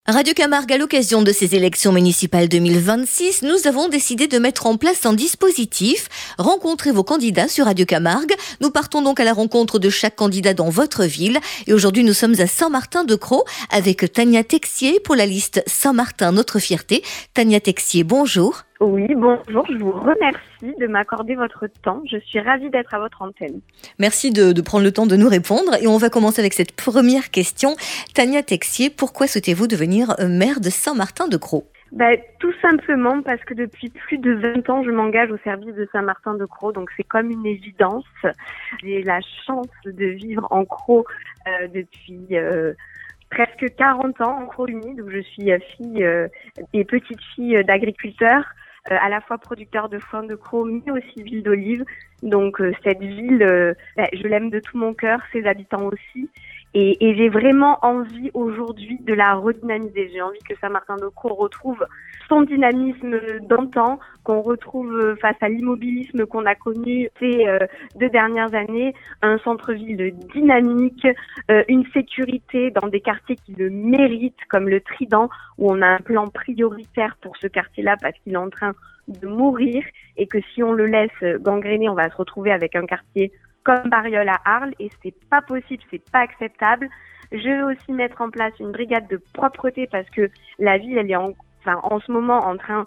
Radio Camargue, à l'occasion de ces élections municipales 2026, nous avons décidé de mettre en place un dispositif. Rencontrez vos candidats sur Radio Camargue. Nous partons donc à la rencontre de chaque candidat dans votre ville. Et aujourd'hui, nous sommes à Saint-Martin-de-Crau avec Tania Texier pour la liste Saint-Martin, notre fierté. Tania Texier, bonjour. Oui, bonjour, je vous remercie de m'accorder votre temps. Je suis ravie d'être à votre antenne. Merci de prendre le temps de nous répondre. Et on va commencer avec cette première question. Tania Texier, pourquoi souhaitez-vous devenir maire de Saint-Martin-de-Crau ? Tout simplement parce que depuis plus de 20 ans, je m'engage au service de Saint-Martin-de-Crau, donc c'est comme une évidence. J'ai la chance de vivre en Crau depuis presque 40 ans, en Crau humide, où je suis fille et petite fille d'agriculteurs, à la fois producteur de foin de Crau, mais aussi ville d'olive. Donc cette ville, je l'aime de tout mon cœur, ses habitants aussi. Et j'ai vraiment envie aujourd'hui de la redynamiser. J'ai envie que Saint-Martin-de-Crau retrouve son dynamisme d'antan, qu'on retrouve face à l'immobilisme qu'on a connu ces 2 dernières années, un centre-ville dynamique, une sécurité dans des quartiers qui le méritent, comme le Trident, où on a un plan prioritaire pour ce quartier-là parce qu'il est en train de mourir et que si on le laisse gangréner, on va se retrouver avec un quartier comme Bariol à Arles, et c'est pas possible, c'est pas acceptable. Je vais aussi mettre en place une brigade de propreté parce que la ville, elle est en ce moment en train,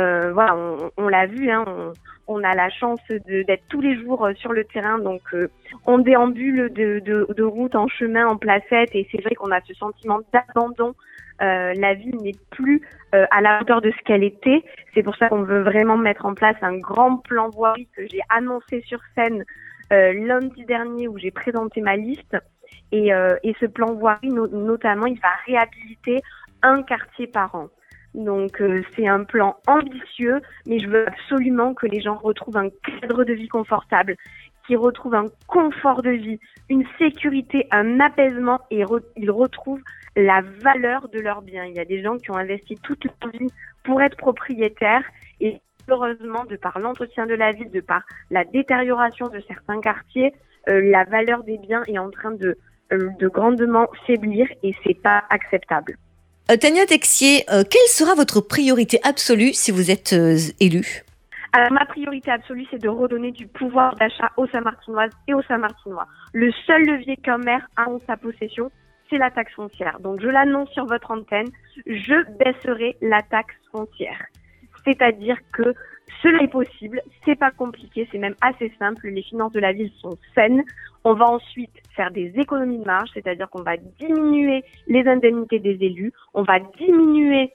on l'a vu, on a la chance d'être tous les jours sur le terrain, donc on déambule de route en chemin, en placette, et c'est vrai qu'on a ce sentiment d'abandon. La ville n'est plus à la hauteur de ce qu'elle était. C'est pour ça qu'on veut vraiment mettre en place un grand plan voirie que j'ai annoncé sur scène lundi dernier, où j'ai présenté ma liste, et ce plan voirie notamment, il va réhabiliter un quartier par an. Donc c'est un plan ambitieux, mais je veux absolument que les gens retrouvent un cadre de vie confortable, qu'ils retrouvent un confort de vie, une sécurité, un apaisement, et ils retrouvent la valeur de leurs biens. Il y a des gens qui ont investi toute leur vie pour être propriétaires, et heureusement, de par l'entretien de la ville, de par la détérioration de certains quartiers, la valeur des biens est en train de grandement faiblir, et c'est pas acceptable. Tania Texier, quelle sera votre priorité absolue si vous êtes élue ? Alors, ma priorité absolue, c'est de redonner du pouvoir d'achat aux Saint-Martinoises et aux Saint-Martinois. Le seul levier qu'un maire a en sa possession, c'est la taxe foncière. Donc, je l'annonce sur votre antenne, je baisserai la taxe foncière. C'est-à-dire que cela est possible, c'est pas compliqué, c'est même assez simple. Les finances de la ville sont saines. On va ensuite faire des économies de marge, c'est-à-dire qu'on va diminuer les indemnités des élus, on va diminuer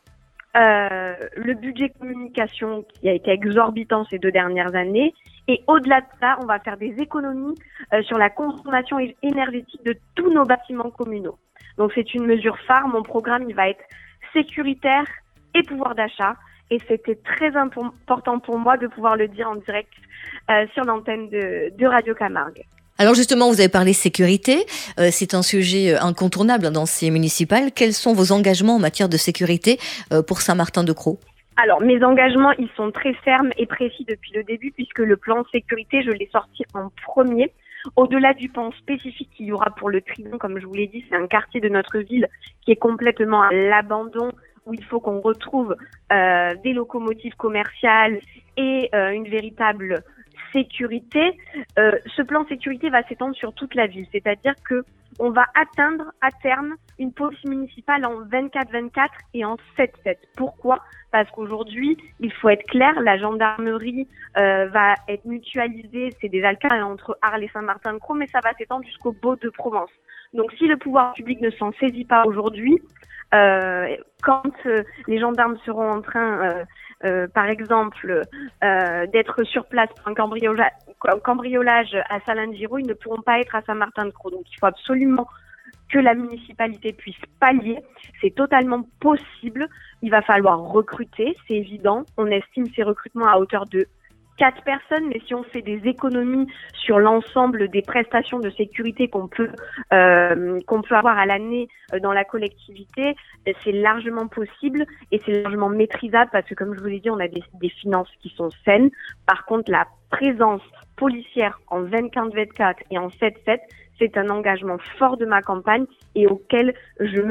le budget communication qui a été exorbitant ces 2 dernières années, et au-delà de ça, on va faire des économies sur la consommation énergétique de tous nos bâtiments communaux. Donc c'est une mesure phare. Mon programme, il va être sécuritaire et pouvoir d'achat. Et c'était très important pour moi de pouvoir le dire en direct sur l'antenne de Radio Camargue. Alors justement, vous avez parlé sécurité. C'est un sujet incontournable dans ces municipales. Quels sont vos engagements en matière de sécurité pour Saint-Martin-de-Crau ? Alors, mes engagements, ils sont très fermes et précis depuis le début, puisque le plan sécurité, je l'ai sorti en premier. Au-delà du plan spécifique qu'il y aura pour le Trident, comme je vous l'ai dit, c'est un quartier de notre ville qui est complètement à l'abandon, où il faut qu'on retrouve des locomotives commerciales et une véritable sécurité. Ce plan sécurité va s'étendre sur toute la ville, c'est-à-dire que on va atteindre à terme une police municipale en 24/24 et en 7/7. Pourquoi ? Parce qu'aujourd'hui, il faut être clair, la gendarmerie va être mutualisée, c'est déjà le cas entre Arles et Saint-Martin-de-Crau, mais ça va s'étendre jusqu'au Baux-de-Provence. Donc si le pouvoir public ne s'en saisit pas aujourd'hui, quand les gendarmes seront en train, par exemple, d'être sur place pour un cambriolage à Salins-de-Giraud, ils ne pourront pas être à Saint-Martin-de-Crau. Donc il faut absolument que la municipalité puisse pallier. C'est totalement possible. Il va falloir recruter, c'est évident. On estime ces recrutements à hauteur de 4 personnes, mais si on fait des économies sur l'ensemble des prestations de sécurité qu'on peut avoir à l'année dans la collectivité, c'est largement possible et c'est largement maîtrisable parce que, comme je vous l'ai dit, on a des finances qui sont saines. Par contre, la présence policière en 24/24 et en 7/7, c'est un engagement fort de ma campagne et auquel je me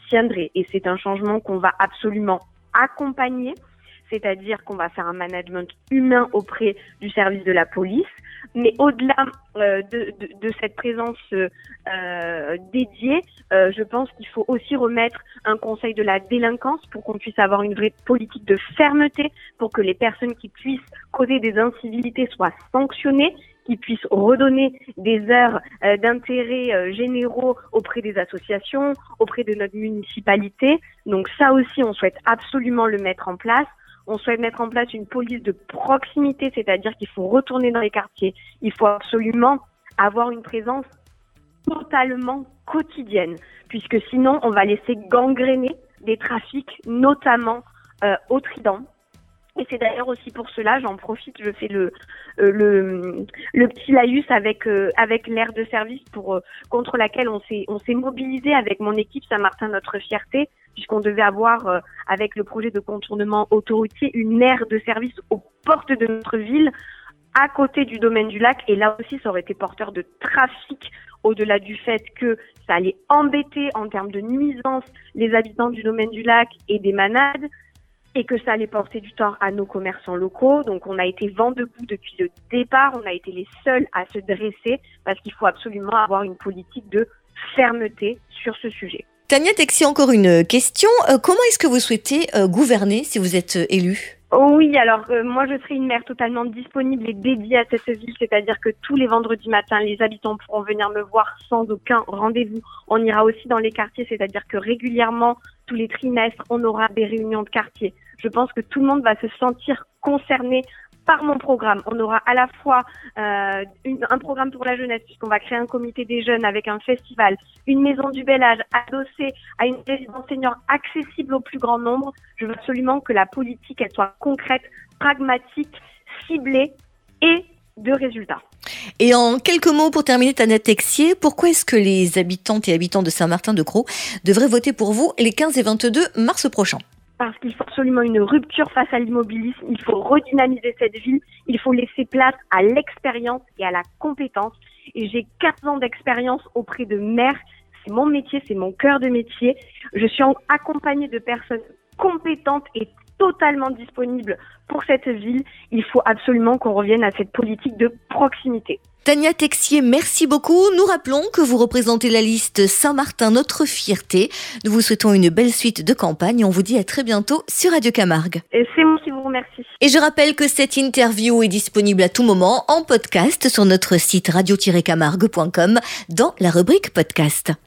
tiendrait. Et c'est un changement qu'on va absolument accompagner, c'est-à-dire qu'on va faire un management humain auprès du service de la police. Mais au-delà de cette présence dédiée, je pense qu'il faut aussi remettre un conseil de la délinquance pour qu'on puisse avoir une vraie politique de fermeté, pour que les personnes qui puissent causer des incivilités soient sanctionnées, qui puissent redonner des heures d'intérêt généraux auprès des associations, auprès de notre municipalité. Donc ça aussi, on souhaite absolument le mettre en place. On souhaite mettre en place une police de proximité, c'est-à-dire qu'il faut retourner dans les quartiers. Il faut absolument avoir une présence totalement quotidienne, puisque sinon, on va laisser gangréner des trafics, notamment au Trident. Et c'est d'ailleurs aussi pour cela, j'en profite, je fais le petit laïus avec l'aire de service contre laquelle on s'est mobilisé avec mon équipe Saint-Martin Notre Fierté, puisqu'on devait avoir avec le projet de contournement autoroutier une aire de service aux portes de notre ville, à côté du domaine du lac. Et là aussi, ça aurait été porteur de trafic, au-delà du fait que ça allait embêter en termes de nuisance les habitants du domaine du lac et des manades, et que ça allait porter du tort à nos commerçants locaux. Donc on a été vent debout depuis le départ, on a été les seuls à se dresser, parce qu'il faut absolument avoir une politique de fermeté sur ce sujet. Tania Texier, encore une question. Comment est-ce que vous souhaitez gouverner si vous êtes élue ? Oh oui, alors moi je serai une maire totalement disponible et dédiée à cette ville, c'est-à-dire que tous les vendredis matins, les habitants pourront venir me voir sans aucun rendez-vous. On ira aussi dans les quartiers, c'est-à-dire que régulièrement, tous les trimestres, on aura des réunions de quartier. Je pense que tout le monde va se sentir concerné par mon programme. On aura à la fois un programme pour la jeunesse, puisqu'on va créer un comité des jeunes avec un festival, une maison du bel âge adossée à une résidence senior accessible au plus grand nombre. Je veux absolument que la politique, elle soit concrète, pragmatique, ciblée et de résultats. Et en quelques mots pour terminer, Tania Texier, pourquoi est-ce que les habitantes et habitants de Saint-Martin-de-Crau devraient voter pour vous les 15 et 22 mars prochains ? Parce qu'il faut absolument une rupture face à l'immobilisme, il faut redynamiser cette ville, il faut laisser place à l'expérience et à la compétence. Et j'ai 15 ans d'expérience auprès de maires, c'est mon métier, c'est mon cœur de métier. Je suis accompagnée de personnes compétentes et totalement disponibles pour cette ville. Il faut absolument qu'on revienne à cette politique de proximité. Tania Texier, merci beaucoup. Nous rappelons que vous représentez la liste Saint-Martin Notre Fierté. Nous vous souhaitons une belle suite de campagne et on vous dit à très bientôt sur Radio Camargue. Et c'est moi qui vous remercie. Et je rappelle que cette interview est disponible à tout moment en podcast sur notre site radio-camargue.com dans la rubrique podcast.